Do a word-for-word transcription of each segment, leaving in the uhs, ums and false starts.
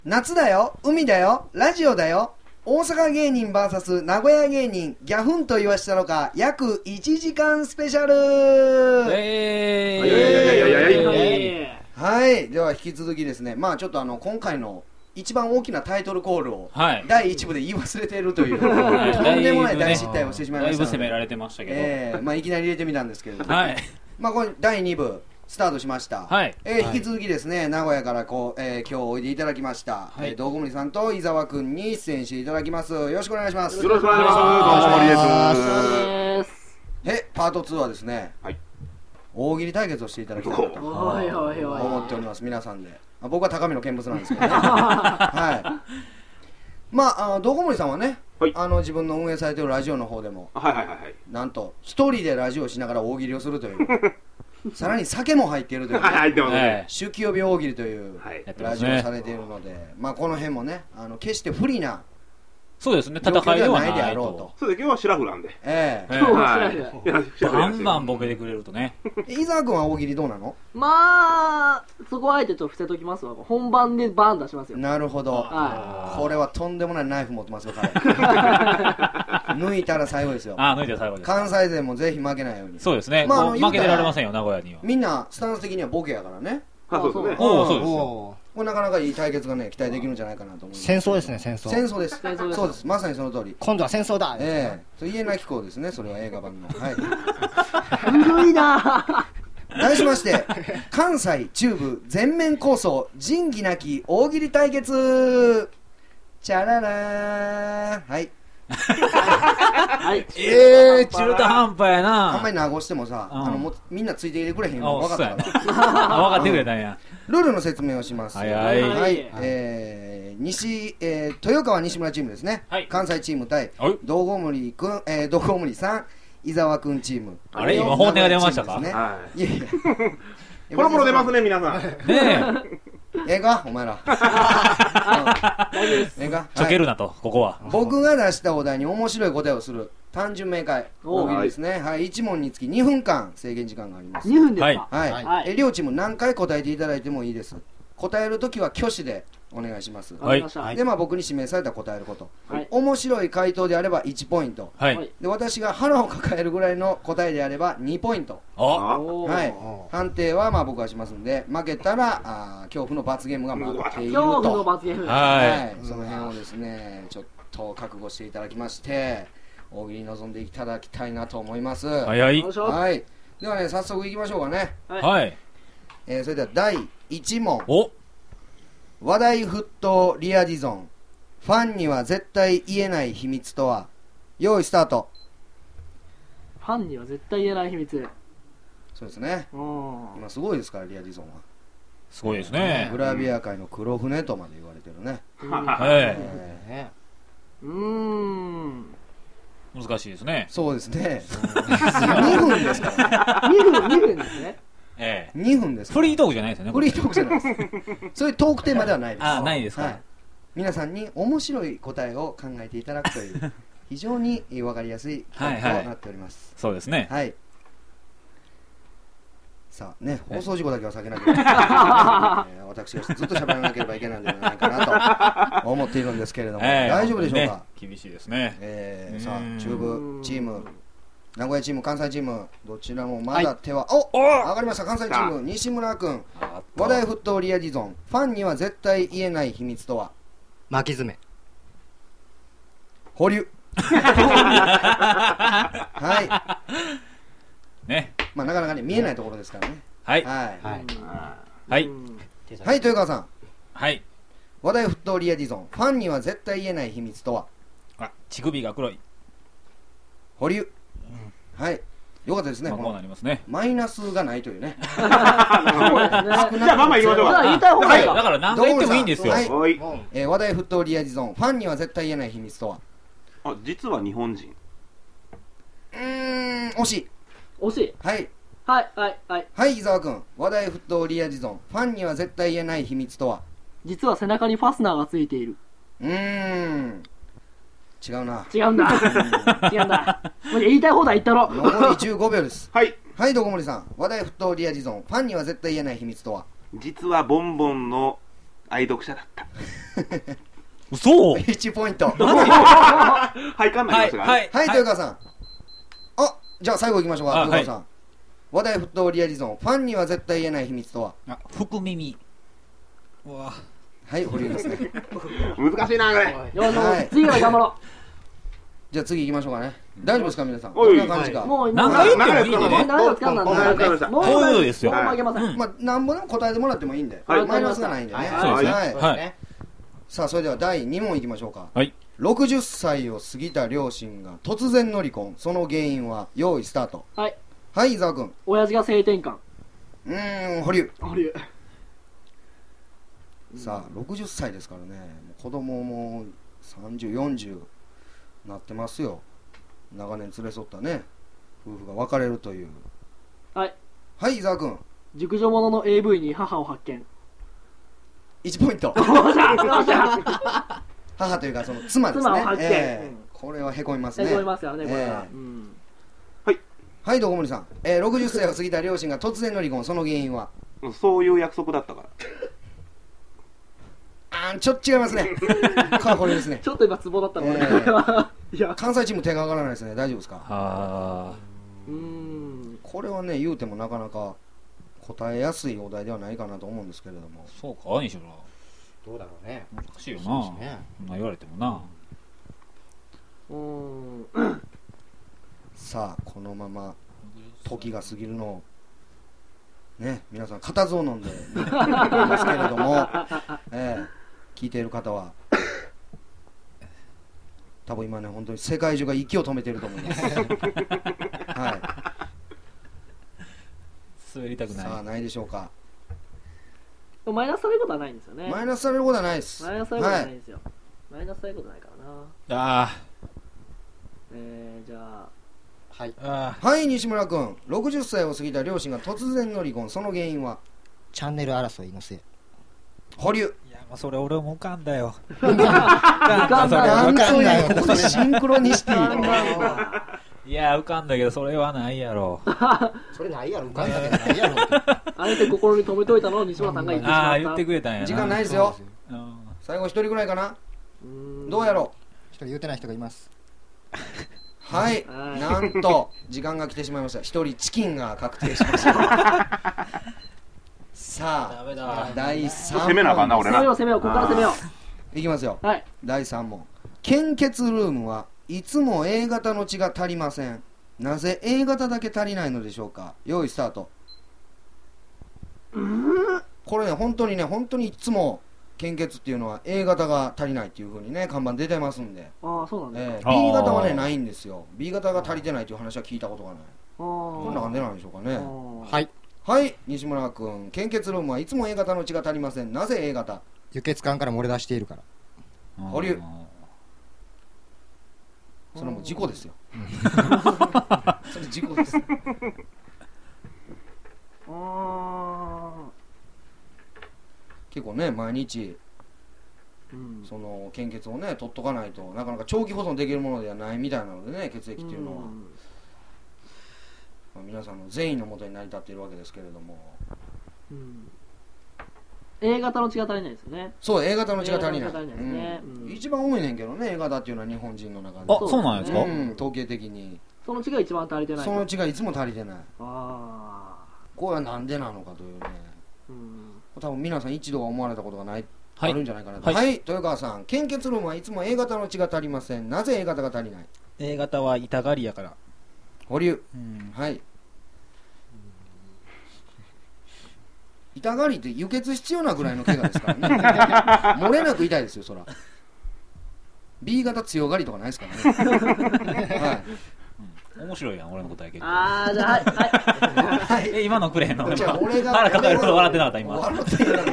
夏だよ、海だよ、ラジオだよ。大阪芸人 ブイエス 名古屋芸人、ギャフンと言わしたのか、約いちじかんスペシャル。 えー、はい、では引き続きですね、まあちょっとあの今回の一番大きなタイトルコールを、はい、だいいち部で言い忘れているという、はい、とんでもない大失態をしてしまいましたので、 だいぶ責められてましたけど、 えーまあ、いきなり入れてみたんですけれども、 はい、 まあこれだいに部スタートしました、はい、えー、引き続きですね、名古屋からこう、えー、今日おいでいただきました、はい、えー、道後森さんと伊沢くんに出演していただきます。よろしくお願いします。 よろしくお願いします。道後森です。 えパートツーはですね、はい、大喜利対決をしていただきたいなと思っております。皆さんで、僕は高みの見物なんですけどねはい、まあ、あ道後森さんはね、はい、あの自分の運営されているラジオの方でも、はいはいはいはい、なんと一人でラジオをしながら大喜利をするというさらに酒も入っているという、ね、入ってますね、酒気帯び大喜利というラジオをされているので、はい、まあこの辺もね、あの決して不利な、 そうですね、戦いではないであろうと。そうです、今日はシラフなんで、 ええ、 今日はシラフ、バンバンボケてくれるとね。 伊沢君は大喜利どうなの？ まあそこはあえてちょっと伏せときますわ。本番でバーン出しますよ。 なるほど、はい、これはとんでもないナイフ持ってますよ抜いたら最後ですよ。 ああ、抜いたら最後です。 関西勢もぜひ負けないように。そうですね、まあ、あの負けてられませんよ、名古屋には。 みんなスタンス的にはボケやからね。 あ、そうですね。 おお、そうですよ。 これなかなかいい対決がね期待できるんじゃないかなと思います。 戦争ですね、戦争。 戦争です。そうです、まさにその通り。 今度は戦争だ。 ええ、それ家なき子ですね、それは映画版の。はい。 古いな。 題しまして関西中部全面構想仁義なき大喜利対決。チャララー。はい。 はい、 えー、中途半端やな。 あんまり長押してもさ、うん、あのもみんなついてきてくれへんの分かったから。分かってくれたんや。 ルールの説明をします。 はいはい、 はい、えー、西、えー、豊川西村チームですね、はい、関西チーム対道後森くん、えー、道後森さん、伊沢くんチーム。 あれ今本音が出ましたか？ ね、はい、いやいやポロポロ出ますね皆さん。 ねえええかお前らええかちょけるなと、ここは僕が出したお題に面白い答えをする単純明快大喜利ですね。はい、いち問につきにふんかん制限時間があります。 にふんですか？ はい、はい、え両チーム何回答えていただいてもいいです。答えるときは挙手でお願いします。 はい、 で、まあ、僕に指名されたら答えること、はい、面白い回答であればいちポイント、はい、で私が腹を抱えるぐらいの答えであればにポイント。はい、判定はまあ僕がしますんで、負けたらあ恐怖の罰ゲームが待っていると。 恐怖の罰ゲーム、 はい、その辺をですねちょっと覚悟していただきまして大喜利に臨んでいただきたいなと思います。 はいはい、 はい、ではね早速いきましょうかね。 はい、 えー、それではだいいち問。お話題沸騰リアディゾン、ファンには絶対言えない秘密とは。用意スタート。 ファンには絶対言えない秘密。 そうですね、今すごいですからリアディゾンは。 すごいですね。 グラビア界の黒船とまで言われてるね。 うーん、 難しいですね。 そうですねにふんですからね。 にふん、にふんですね。 ええ、 にふんです。 フリートークじゃないですよね。 フリートークじゃないですそういうトークテーマではないです。 あ、ないですか、はい、 皆さんに面白い答えを考えていただくという非常に分かりやすい企画となっております。 はいはい、そうですね。 はい、さあね、放送事故だけは避けなければいけない、えー、私がずっと喋らなければいけないのではないかなと思っているんですけれども、えー、大丈夫でしょうか。 ね、厳しいですね。 えー、さあ中部チーム、名古屋チーム、関西チーム、どちらもまだ手は、はい、お上がりました。関西チーム西村君、話題沸騰リアディゾン、ファンには絶対言えない秘密とは。 巻き爪。 保留はいね、まあなかなかね見えないところですからね。 はいはいはいはいはい、豊川さん。 はい、 話題沸騰リアディゾン、ファンには絶対言えない秘密とは。 あ、乳首が黒い。 保留。はい、よかったですね。 まあ、こうなりますね。 マイナスがないというね。 そうですね。じゃあまあまあ言いましょうか。 言いたい方がいい。 だから何回言ってもいいんですよ。 はい、えー、話題沸騰リアディゾン、ファンには絶対言えない秘密とは。 あ、実は日本人。 うーん、惜しい。 惜しい。 はいはいはいはいはい、伊沢君。話題沸騰リアディゾン、ファンには絶対言えない秘密とは。 実は背中にファスナーがついている。 うーん、違うな。 違うんだ違うんだ。もう言いたい放題言ったろ。 残りじゅうごびょうです。 はいはい、どこもりさん。話題沸騰リアディゾン、ファンには絶対言えない秘密とは。 実はボンボンの愛読者だった。 嘘いちポイント。 はいかんなりましたからね。 はい、豊川さん。あ、じゃあ最後行きましょうか、豊川さん。話題沸騰リアリゾン、ファンには絶対言えない秘密とは？ あ、福耳。うわ。 はい、保留ですね。 難しいな、これ。 はい、次から頑張ろう。 じゃあ次行きましょうかね。大丈夫ですか皆さん。 どんな感じか。 もう何回言ってもいいんでね。 何回使うんだね。 こういうのですよ。 もう負けません。 まあ何本でも答えてもらってもいいんで。 はい。 マイナスがないんでね。 そうですね。はい。 さあそれではだいに問いきましょうか。 はい。 ろくじゅっさいを過ぎた両親が突然の離婚、その原因は？用意スタート。 はい。 はい、伊沢君。 親父が性転換。 うーん、保留。 保留。 さあろくじゅっさいですからね。子供もさんじゅう、よんじゅうなってますよ。長年連れ添ったね夫婦が別れるという。 はい。 はい、伊沢君。 熟女ものの エーブイ に母を発見。 いちポイント。母というかその妻ですね。 妻を発見、 えー、これはへこみますね。 へこみますよねこれは、 えーうん、 はい。 はい、どうも森さん。えー、ろくじゅっさいを過ぎた両親が突然の離婚、その原因は？ そういう約束だったから。 あー、ちょっと違いますね。これですね。 ちょっと今ツボだったの、 えー、 いや関西チーム手が上がらないですね。大丈夫ですか？はあ。 うーん。 これはね、言うてもなかなか答えやすいお題ではないかなと思うんですけれども。 そうか、西村。 どうだろうね。 難しいよな。そんな言われてもな。 うーん。 さあ、このまま時が過ぎるのをね、皆さん固唾を飲んで見ていますけれども、えー、聞いている方は多分今ね、本当に世界中が息を止めていると思います。はい。 滑りたくない。 さあ、ないでしょうか。 マイナスされることはないんですよね。 マイナスされることはないです。 マイナスされることはないんですよ、はい、マイナスされることないからな。 ああ。 えー、じゃあはいあはい、西村君。ろくじゅっさいを過ぎた両親が突然の離婚、その原因は？ チャンネル争いのせい。 保留。 いや、もうそれ俺も浮かんだよ。 浮かんだよ。なんということでシンクロニシティ。 いや、浮かんだけどそれはないやろ。 それないやろ、浮かんだけどないやろ。 あえて心に留めといたのを西村さんが言ってしまった。 ああ、言ってくれたんやな。 時間ないですよ。 うん、 最後一人ぐらいかな。うんどうやろう。 一人言うてない人がいます。 はい、なんと時間が来てしまいました。一人チキンが確定しました。さあ、だいさん問。 攻めなあかんな、俺な。 攻めよう攻めよう、ここから攻めよう。いきますよ。 はい。 だいさん問。献血ルームはいつも A 型の血が足りません。なぜ A 型だけ足りないのでしょうか。用意スタート。これね、本当にね、本当にいつも献血っていうのは A 型が足りないっていう風にね、看板出てますんで。 ああ、そうなんですか、えー、B 型はね、ないんですよ。B 型が足りてないという話は聞いたことがない。 あこんな感じなんでしょうかね。 はい。 はい、西村君。献血ルームはいつも A 型の血が足りません。なぜ A 型？ 輸血管から漏れ出しているから。 保留。それも事故ですよ。それ事故です。あ結構ね、毎日、うん、その献血をね取っとかないとなかなか長期保存できるものではないみたいなのでね、血液っていうのは、うんまあ、皆さんの善意のもとに成り立っているわけですけれども、うん、 A 型の血が足りないですよね。 そう、 A 型の血が足りない、 ねうんうん、一番多いねんけどね、 A 型っていうのは日本人の中で。 あ、そうなんですか、うん、 統計的にその血が一番足りてない。 その血がいつも足りてない。 あこれはなんでなのかというね、うん、多分皆さん一度は思われたことがない、はい、あるんじゃないかなと。はい、はい、豊川さん。献血ルームはいつも A 型の血が足りません。なぜ A 型が足りない？ A 型は痛がりやから。 保留、うん、はい。痛がりって輸血必要なぐらいの怪我ですからね。漏れなく痛いですよ、そら。B 型強がりとかないですからね。はい。 うん、面白いやん、俺の答え結構。 あー、じゃあ、はい。 はい、え、今のくれへんの？ じゃあ、俺が。 腹抱えること笑ってなかった、今。 笑ってなかった。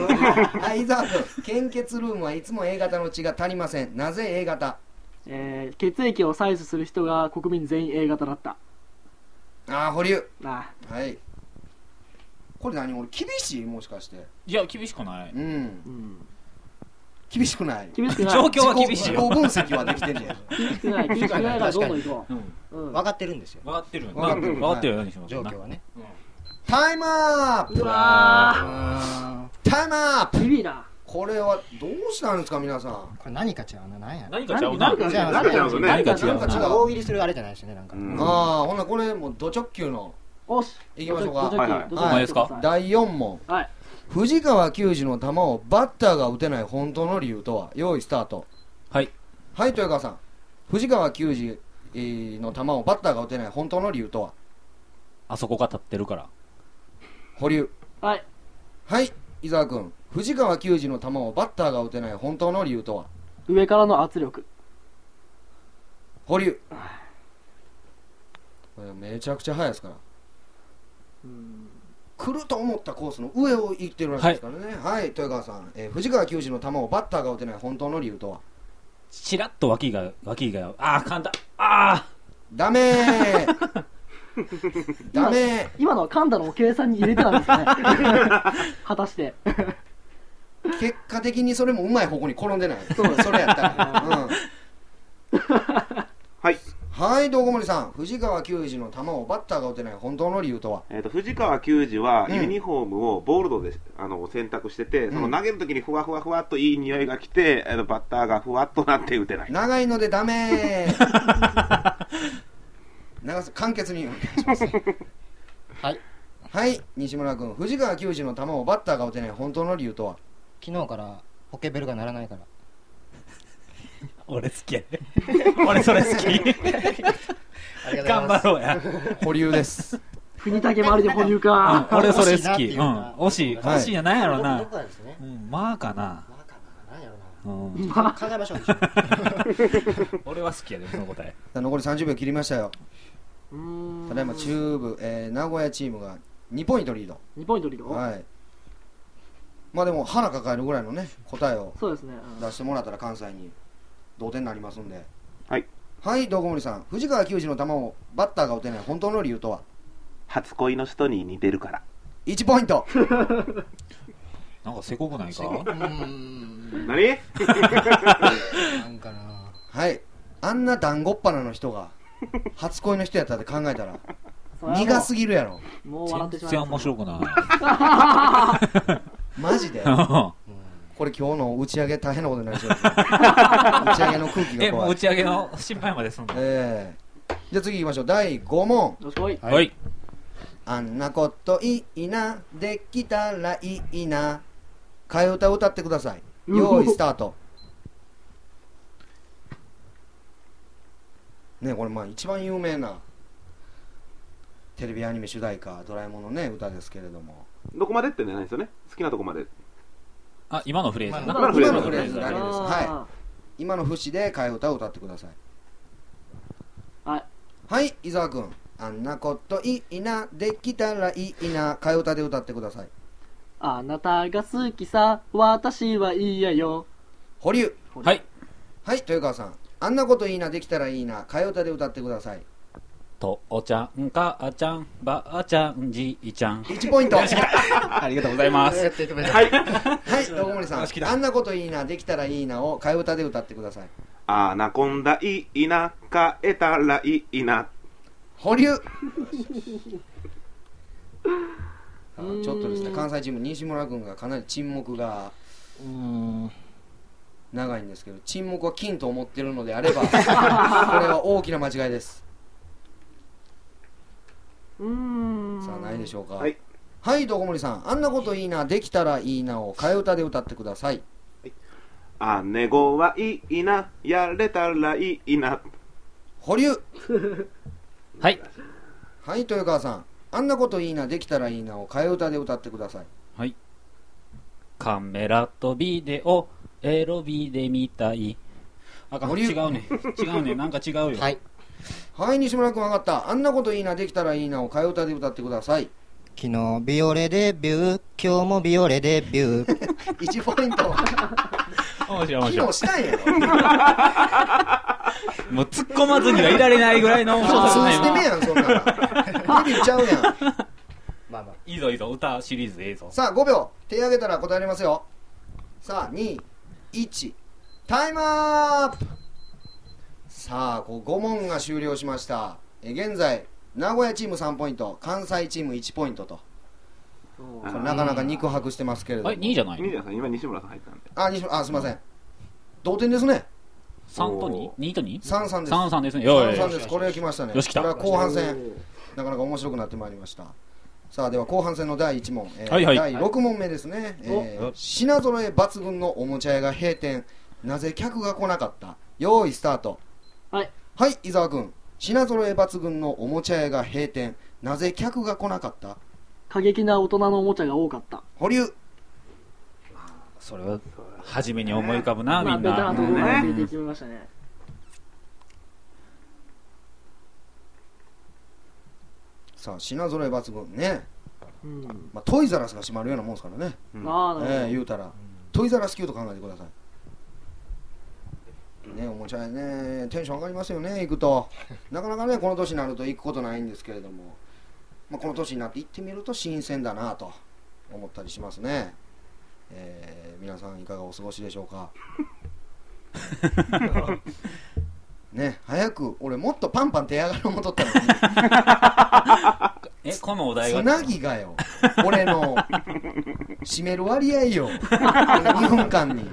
はい、伊沢君。献血ルームはいつも A 型の血が足りません。なぜ A 型？ えー、血液を採取する人が国民全員 A 型だった。 あー、保留。 あー。はい。これ何？俺厳しい？もしかして。 いや、厳しくない。 うん。うん、厳しくない。 厳しくない。 状況は厳しいよ。 自己分析はできてんねん。 厳しくない。厳しくないからどんどん行こう。 うん。分かってるんですよ。 分かってる。 分かってる。 分かってるよ。何します？ 状況はね。 タイムアップ。 うわー。 タイムアップ。 厳しいな。 これはどうしたんですか皆さん。 これ何か違うな、何や何かちゃうな。 何か違う何か違うね。 何か違うな。 なんか違う、大喜利するあれじゃないですよね、なんか。 うんああ、ほんならこれもうド直球のおしいきましょうかどっちどっちはいはいどっちはいですかだいよん問。 はい藤川球児の球をバッターが打てない本当の理由とは。用意スタート。 はい。 はい豊川さん、藤川球児えーの球をバッターが打てない本当の理由とは。 あそこが立ってるから。 保留。 はいはい伊沢君、藤川球児の球をバッターが打てない本当の理由とは。 上からの圧力。 保留。これめちゃくちゃ速いですから。 うん来ると思ったコースの上を行ってるらしいですからね。はい、豊川さん、えー藤川球児の球をバッターが打てない本当の理由とは。 ちらっと脇が、脇が、ああ、簡単。ああダメーダメ今のはカンタの計算に入れてたんですかね果たしてー結果的にそれもうまい方向に転んでない。 そうそれやったら、うん、 はい。 はい道後森さん、藤川球児の球をバッターが打てない本当の理由とは。 えー、と藤川球児はうんユニフォームをボールドで、あの選択してて、その投げるときにふわふわふわっといい匂いが来て、えーとバッターがふわっとなって打てない。 長いのでダメー長さ簡潔にお願いしますはい。 はい西村君、藤川球児の球をバッターが打てない本当の理由とは。 昨日からポケベルが鳴らないから。 俺好きやで。俺それ好き。 ありがとうございます。 頑張ろうや。 保留です国武周りで保留か俺それ好き。 惜しいなっていううん。 か惜しい。 はい惜しいやなんやろどなこ。なんですね。 うん、まあかな。 まあかな、何やろうん。 な。考えましょう。一緒に俺は好きやで、その答え。 さあ残りさんじゅうびょう切りましたよ。 うーんただいま中部、えー名古屋チームがにポイントリード。 にポイントリード、 はい。まあでも腹抱えるぐらいのね答えをそうですね、うん出してもらったら関西に同点になりますんで。 はい。 はい道後森さん、藤川球児の球をバッターが打てない本当の理由とは。 初恋の人に似てるから。 いちポイントなんかせこくないか。 うーん。 何なんかな。 はい。あんな団子っ鼻の人が初恋の人やったって考えたらそれはもう苦すぎるやろ。 もう笑って全しまいます然面白くない。 マジでうんこれ今日の打ち上げ大変なことになりそうですね打ち上げの空気え、 が怖い。 もう打ち上げの心配まで済んだ。 ええじゃあ次行きましょう。だいご問。 よしこいはい。 あんなこといいな、できたらいいな。替え歌を歌ってください。用意スタート。ねこれまあ一番有名なテレビアニメ主題歌、ドラえもんのね歌ですけれども。 どこまでってないですよね。好きなとこまで。 あ、今のフレーズな。 今のフレーズ今のフレーズだけです。 あは今の節で替え歌を歌ってください。 ーはいはい伊沢くん、あんなこといいな、できたらいいな。替え歌で歌ってください。 あなたが好きさ私は嫌よ。 保留。 はい。 はい豊川さん、あんなこといいな、できたらいいな。替え歌で歌ってください。 とおちゃん、母ちゃん、ばあちゃん、じいちゃん。 いちポイント。はありがとうございます。 やっていただいて。 はい。 い道後森さん、あんなこといいな、できたらいいなを替え歌で歌ってください。 アナコンダいいな、変えたらいいな。 保留。さあちょっとですね関西チーム西村君がかなり沈黙がうーん。 長いんですけど、沈黙は金と思ってるのであればこれは大きな間違いです。 うーんさあないでしょうか。 はい。 はい道後森さん、あんなこといいな、できたらいいなを替え歌で歌ってください。 姉子はいいな、やれたらいいな。 保留。 はい。 はい豊川さん、あんなこといいな、できたらいいなを替え歌で歌ってください。 はい。カメラとビデオ、エロビで見たい。あかん、 保留違うね。違うね。なんか違うよ。 はい。 はい西村君分かった。あんなこといいな、できたらいいなを替え歌で歌ってください。 昨日ビオレデビュー、今日もビオレデビュー。 いちポイント。 面白い面白い昨日。したんやろ。 もう突っ込まずにはいられないぐらいの面白普さ通捨て目ね。 やんそんなの。デビューちゃうやん。 まあまあ。 いいぞいいぞ、歌シリーズええぞ。 さあごびょう手挙げたら答えれますよ。さあにいちタイムアップ。さあこうご問が終了しました。え現在名古屋チームさんポイント、関西チームいちポイントとこれなかなか肉薄してますけれども。 あれにいじゃないの？ にいじゃない今西村さん入ったんで。 あ、西村、あ、すいません。同点ですね。 さんと に?に と に? さんさんです。 さんさんですね。よさんさんです。これが来ましたね。 よし来た。 これは後半戦。なかなか面白くなってまいりました。さあでは後半戦のだいいち問、えーはいはい、 だいろく問目ですね、えー、品揃え抜群のおもちゃ屋が閉店、なぜ客が来なかった。用意スタート。 はいはい、伊沢君。品揃え抜群のおもちゃ屋が閉店、なぜ客が来なかった。 過激な大人のおもちゃが多かった。 保留。 それは初めに思い浮かぶな、みんベテラな。 ンところから出て決めましたね。 さあ品揃え抜群ね、 うんまあ、トイザラスが閉まるようなもんですからね、 うん、 ああなるほど、 えー、言うたらトイザラス級と考えてくださいね。おもちゃ屋ねテンション上がりますよね、行くと。なかなかねこの年になると行くことないんですけれども、まあ、この年になって行ってみると新鮮だなと思ったりしますね。えー、皆さんいかがお過ごしでしょうかね、早く俺もっとパンパン手上がりを戻ったのにえ、このお題がつなぎがよ、俺の占める割合よにふんかんに。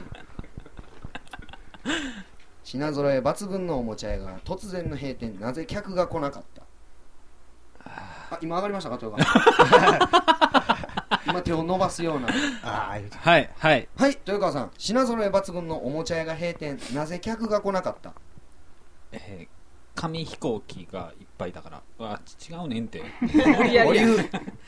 品揃え抜群のおもちゃ屋が突然の閉店、なぜ客が来なかった。あ、今上がりましたか豊川今手を伸ばすような。 あはいはいはい、豊川さん。品揃え抜群のおもちゃ屋が閉店、なぜ客が来なかった。 えー、紙飛行機がいっぱいだから。あ、違うねんて。 無理やりや。 う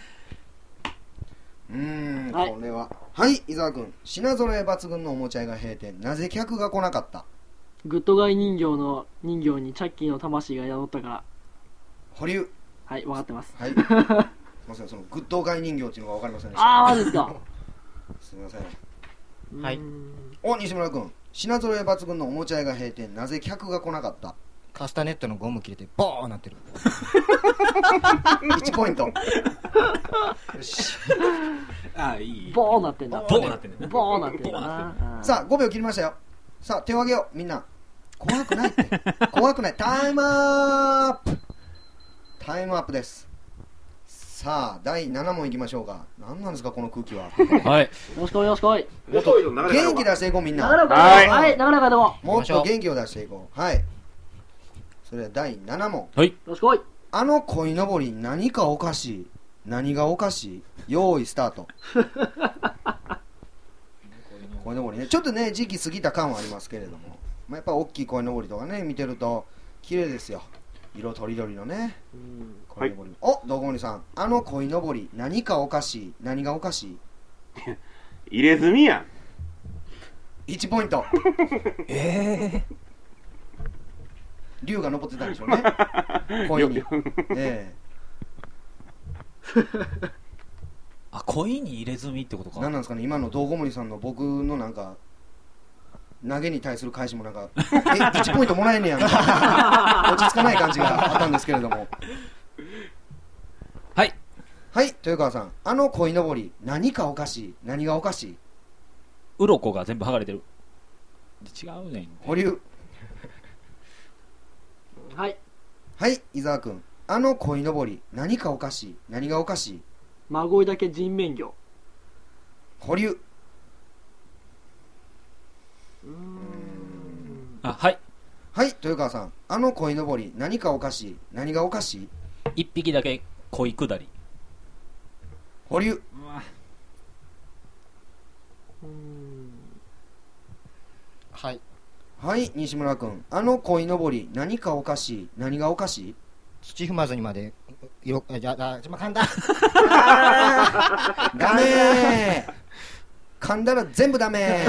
ーん、 はいこれははい伊沢君。品揃え抜群のおもちゃ屋が閉店、なぜ客が来なかった。 グッドガイ人形の人形にチャッキーの魂が宿ったから。 保留。 はい、分かってます。 はいすいません、そのグッドガイ人形っていうのが分かりませんでした。 ああマジですか。 すみません。 はいうーんお、西村君。品揃え抜群のおもちゃ屋が閉店、なぜ客が来なかった。 カスタネットのゴム切れてボーンなってる。 いちポイント。よし。 あ、いい。 ボーなってんだ。 ボーなってんだね。 ボーなってんだボーなってんな。 さあごびょう切りましたよ。さあ手を挙げようみんな。怖くないって怖くない。タイムアップ。タイムアップです。さあだいなな問いきましょうか。何なんですかこの空気は。 はい。 よろしくおいよろしくおい。 もっと元気出していこうみんな。 なかなかはいはい、なかなかでも。 もっと元気を出していこう。はい。それではだいなな問。 はい。 よろしくおい。 あの鯉のぼり何かおかしい。何がおかしい。用意スタート。鯉のぼりね、ちょっとね時期過ぎた感はありますけれども、まあ、やっぱ大きい鯉のぼりとかね見てると綺麗ですよ。色とりどりのねうん鯉のぼり、はい、お、道後森さん。あの鯉のぼり何かおかしい。何がおかしい。 入れ墨やん。 いちポイント。 え竜が登ってたんでしょうね鯉に。えー、あ、鯉に入れ墨ってことえ、 か。 何なんですかね今の道後森さんの僕のなんか投げに対する返しもなんかえいちポイントもらえんねやんか落ち着かない感じがあったんですけれども。 はいはい豊川さん。あの鯉のぼり何かおかしい。何がおかしい。 鱗が全部剥がれてる。違うねん。 保留。 はい。 はい伊沢君。あの鯉のぼり何かおかしい。何がおかしい。 孫いだけ人面魚。 保留。 うーん。 あ、はい。 はい豊川さん。あの鯉のぼり何かおかしい。何がおかしい。 一匹だけ鯉下り。 保留。 うーん。 はいはい西村君。あの鯉のぼり何かおかしい。何がおかしい。 土踏まずにまで色あじゃあちょっと噛んだダメー噛んだら全部ダメ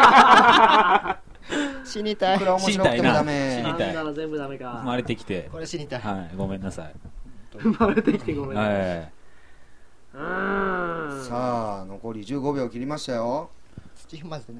ー死にたいいくら面白くてもダ死メーにたいなんなら全部ダメか。 生まれてきて。 これ死にたいはい、ごめんなさい。 生まれてきてごめんなさい。 はうーん。 さあ残りじゅうごびょう切りましたよ。 土踏まずでね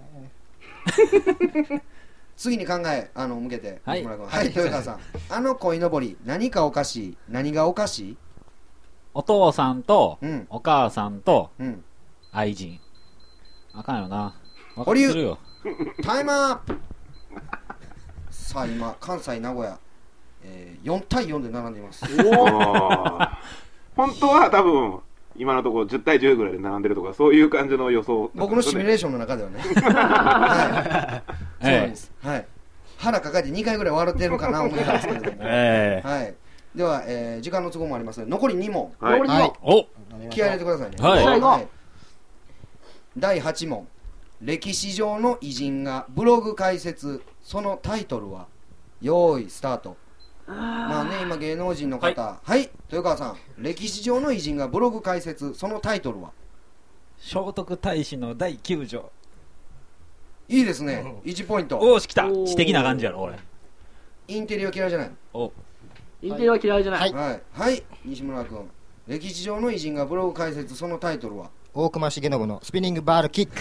次に考えあの向けてはい西村君。はい豊川さん。あの鯉のぼり何かおかしい。何がおかしい。 お父さんとうんお母さんとうん愛人。あかんよな。分か保留ってるよ。 タイムアップ。さあ今関西名古屋、えー、よんたいよんで並んでいます。 おー本当は多分今のところじゅうたいじゅうぐらいで並んでるとか、そういう感じの予想。 僕のシミュレーションの中ではね。はい。そうなんです。はい。腹抱えてにかいぐらい笑ってるかな思ってたんですけれども。 えー、 はい。では、えー、時間の都合もありますので、残りに問。 はい、 残りに問。 お気合い入れてくださいね。 はい。 はい、だいはち問。歴史上の偉人がブログ解説、そのタイトルは、よーい、スタート。まあね、今芸能人の方、はい、はい、豊川さん、歴史上の偉人がブログ解説、そのタイトルは、 聖徳太子のだいきゅう条。 いいですね、いちポイント。 おーし、来た。詩的な感じやろ、俺。 インテリは嫌いじゃない。 おインテリは嫌いじゃない。 はい、はい、はい、西村君、歴史上の偉人がブログ解説、そのタイトルは、 大隈重信のスピニングバールキック。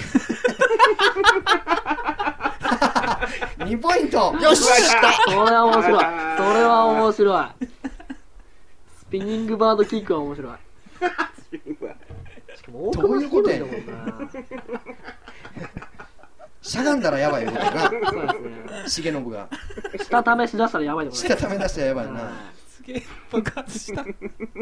にポイント。 よっしゃ。 それは面白い。それは面白い。スピニングバードキックは面白い。 スピニングバード。 しかも大隈重信だもんな。 しゃがんだらやばいよな。 そうですね。 重信が。 下試し出したらやばいとこ下試し出したらやばいな。 すげえ爆発した。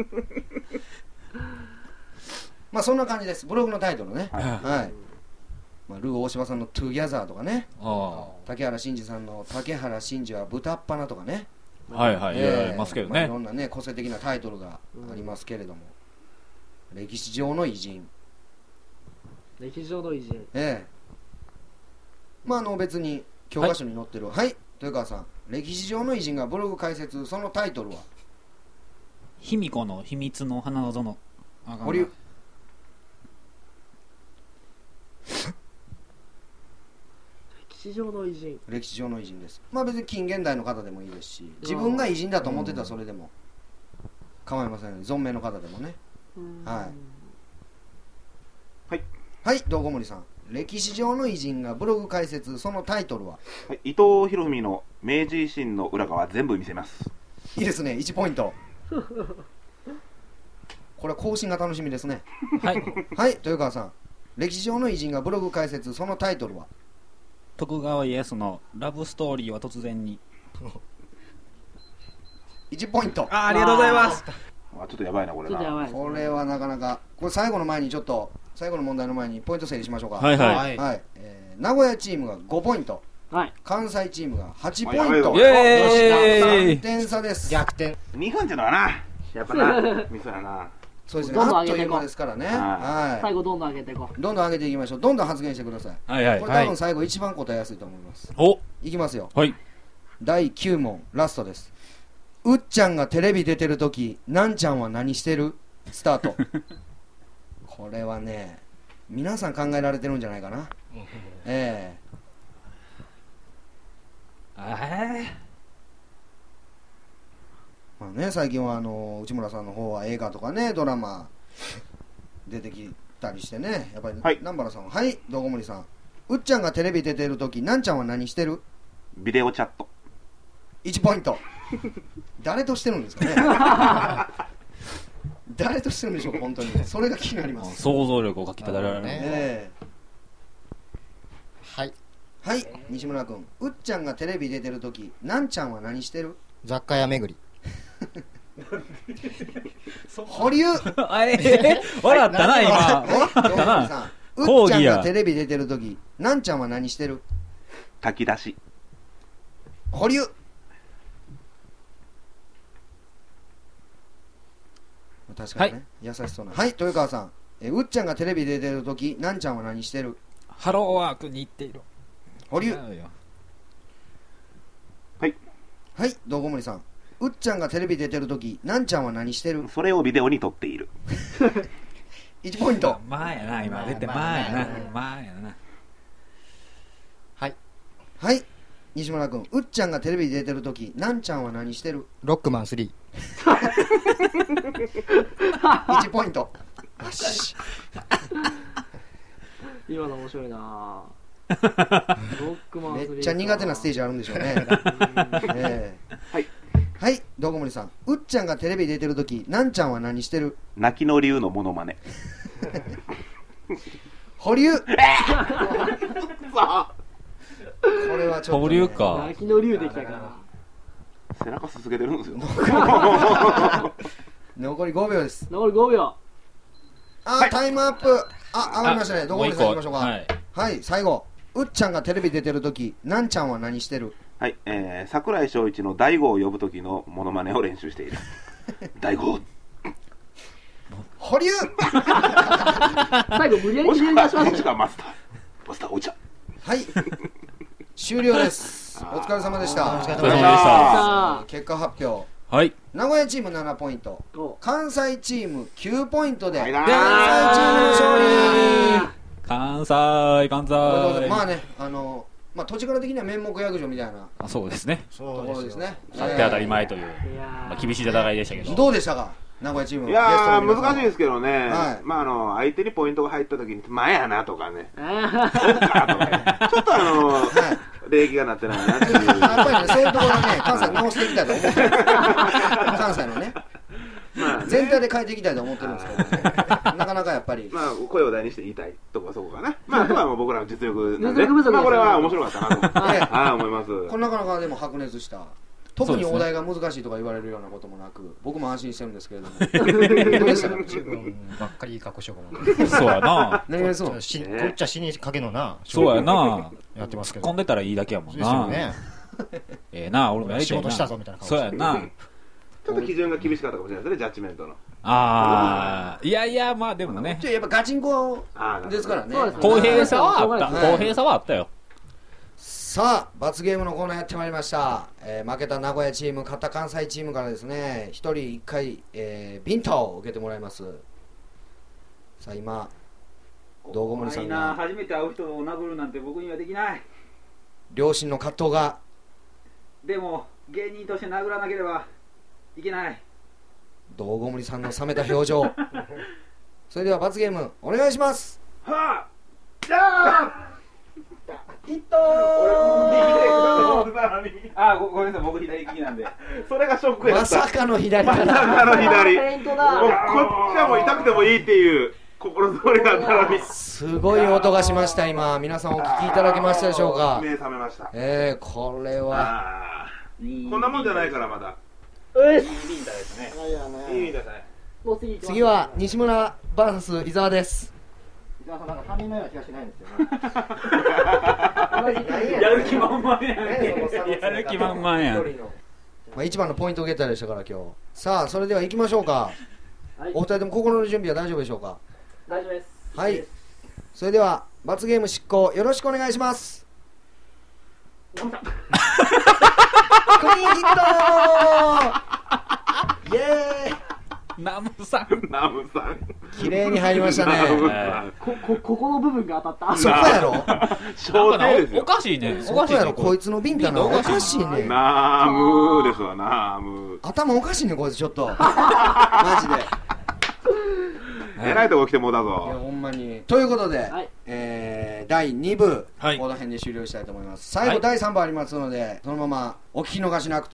まあそんな感じです。ブログのタイトルね。 はい。 はい。まあ、ルー大柴さんのトゥギャザーとかね、 あ竹原慎二さんの竹原慎二は豚っ鼻とかね、 はいはい、 えー、 いろいろありますけどね、 まあ、いろんなね個性的なタイトルがありますけれども、うん、歴史上の偉人、 歴史上の偉人、 ええまああの別に教科書に載ってる、はい、はい、豊川さん、歴史上の偉人がブログ解説、そのタイトルは卑弥呼の秘密の花の園。 保留。 歴史上の偉人、 歴史上の偉人です。まあ別に近現代の方でもいいですし、自分が偉人だと思ってたらそれでも構いませんので、存命の方でもね。はいはいはい、道後森さん、歴史上の偉人がブログ解説、そのタイトルは、 はい、伊藤博文の明治維新の裏側全部見せます。 いいですね、いちポイント。これは更新が楽しみですね。 はいはい、豊川さん、歴史上の偉人がブログ解説、そのタイトルは、 徳川家康のラブストーリーは突然に。 いちポイント。 あ、ありがとうございます。 あ、ちょっとやばいなこれな。 これはなかなか、これ最後の前にちょっと最後の問題の前にポイント整理しましょうか。 はいはい、 はい、えー、名古屋チームがごポイント、 はい、 関西チームがはちポイント、 イエーイ、 さんてん差です。 逆転。 にふんっていうのはな、やっぱな、ミスやな。 そうですね、あっという間ですからね。はい、 最後どんどん上げていこう。 どんどん上げていきましょう。どんどん発言してください。 はいはい、 これ多分最後一番答えやすいと思います。 お、 いきますよ。 はい。 だいきゅう問ラストです。うっちゃんがテレビ出てるとき、なんちゃんは何してる？スタート。これはね、皆さん考えられてるんじゃないかな。ええー、 まあね、最近はあの内村さんの方は映画とかね、ドラマ出てきたりしてね、やっぱり、はい、南原さんは、はい、道後森さん、うっちゃんがテレビ出てるとき、なんちゃんは何してる？ ビデオチャット。 いちポイント。誰としてるんですかね。誰としてるんでしょうか、本当に。それが気になります。 想像力をかきたてられるね。 えー、はいはい、西村君、うっちゃんがテレビ出てるとき、なんちゃんは何してる？ 雑貨屋巡り。 保留。 あれ、笑ったな今。笑ったな。 うっちゃんがテレビ出てるとき、なんちゃんは何してる？ 炊き出し。 保留。確かにね、はい、優しそうな。はい、豊川さん、えうっちゃんがテレビ出てるとき、なんちゃんは何してる？ ハローワークに行っている。 保留。 はい。 はい、道後森さん、うっちゃんがテレビ出てるとき、なんちゃんは何してる？ それをビデオに撮っている。 いちポイント。 まあやな、今出てまあやな、まあやな。 はい。 はい、西村君、うっちゃんがテレビ出てるとき、なんちゃんは何してる？ ロックマンスリー。 いちポイント。よし。 今の面白いな。ロックマンスリー。 めっちゃ苦手なステージあるんでしょうね。えー、はい。はい、道後森さん、うっちゃんがテレビ出てるとき、なんちゃんは何してる？ 泣きの竜のモノマネ。 保留。これはちょっと、ね、 保留か。 泣きの竜できたから。 背中すすげてるんですよ。 残りごびょうです。 残りごびょあ、 はいタイムアップ。あ、上がりましたね。どこまで行きましょうか。 はい。 はい、最後。うっちゃんがテレビ出てるとき、なんちゃんは何してる？ はい、えー、桜井翔一の大悟を呼ぶ時のモノマネを練習している。大悟。 保留最後無理やりもしくは、 無理やり出しまもしくしたはマスター。マスターお茶。 はい。終了です。お疲れ様でした。 お疲れ様でしたお疲れ様でした。 さあ結果発表。 はい。 名古屋チームななポイント。 お関西チームきゅうポイントで、 はい関西チームの勝利。 関西、関西。 まあね、あの、まあ土地柄的には面目役所みたいなあ、そうですね。 ところですね。 勝って当たり前という、 いやまあ、 ー厳しい戦いでしたけど。 どうでしたか、名古屋チーム。 いやー、 ゲストの皆さんは難しいですけどね、 はいまあ、あの相手にポイントが入った時に、前やなとかね、 あそっかとかね、ちょっとあのはい礼儀がなってないなっていう、 やっぱりね、そういうところはね、関西直していきたいと思ってる関西のね、 まあね全体で変えていきたいと思ってるんですけどね、なかなかやっぱり、 まあ、声を大にして言いたいとこはそこかな、まあ、あとはもう僕らの実力なんで、 実力不足ですよまあ、これは面白かったなとはいはい思います。 これなかなかでも白熱した、特にお題が難しいとか言われるようなこともなく、僕も安心してるんですけれども、どうでしたか、 自分ばっかりいい格好しようかな。 そうやな。 何がですのしこっちは死にかけのな。 そうやな。 やってますけど。 突っ込んでたらいいだけやもんですよな。 ね。 ええな、俺もやりたいな。 仕事したぞみたいな顔そうやな。 ちょっと基準が厳しかったかもしれないですね、ジャッジメントの。 ああ、いやいや、まあでもね、 ちょやっぱガチンコあーですからね、 そうですね公平さはあった。 はい公平さはあったよ。 さあ罰ゲームのコーナーやってまいりました、えー負けた名古屋チーム、勝った関西チームからですね、一人一回、えービンタを受けてもらいます。さあ今道後森さん怖いな、 が初めて会う人を殴るなんて僕にはできない。 両親の葛藤が、 でも芸人として殴らなければいけない。 道後森さんの冷めた表情それでは罰ゲームお願いします。 はぁ、じゃあヒットあ、ごごめんなさい、僕左利きなんで。 それがショックやった。 まさかの左かまさらかの左。 フェイントもうだこっちはもう痛くてもいいっていう心づもりがあったのに。 すごい音がしました。今皆さんお聞きいただけましたでしょうか。 目覚めました。 えー、これはあーこんなもんじゃないからまだ。 うっいいビンタですね。 いいみたいね。 もう次行きます次は西村 ブイエス 伊沢です。 伊沢さんなんか他人のような気がしないんですよね。 やる気満々やん。 やる気満々やん。 まあ、一番のポイントゲッターでしたから今日。さあそれでは行きましょうか。 はいお二人とも心の準備は大丈夫でしょうか。 大丈夫ですはいそれでは罰ゲーム執行よろしくお願いします。クリーンヒットイエーイナムさん。 ナムさん。 綺麗に入りましたナムね。 さん。 ここここの部分が当たったそこやろ小なんかなおお手ですよ。 かしいね。 そこやろこいつ。 つのビンタなおかしいね。 ナムですわ、ナム。 頭おかしいねこいつちょっとマジで。 えらいとこ来てもうだいやぞ。 ほんまにということで、 はいえー、だいに部、 はいこの辺で終了したいと思います。最後、 はいだいさん部ありますのでそのままお聞き逃しなく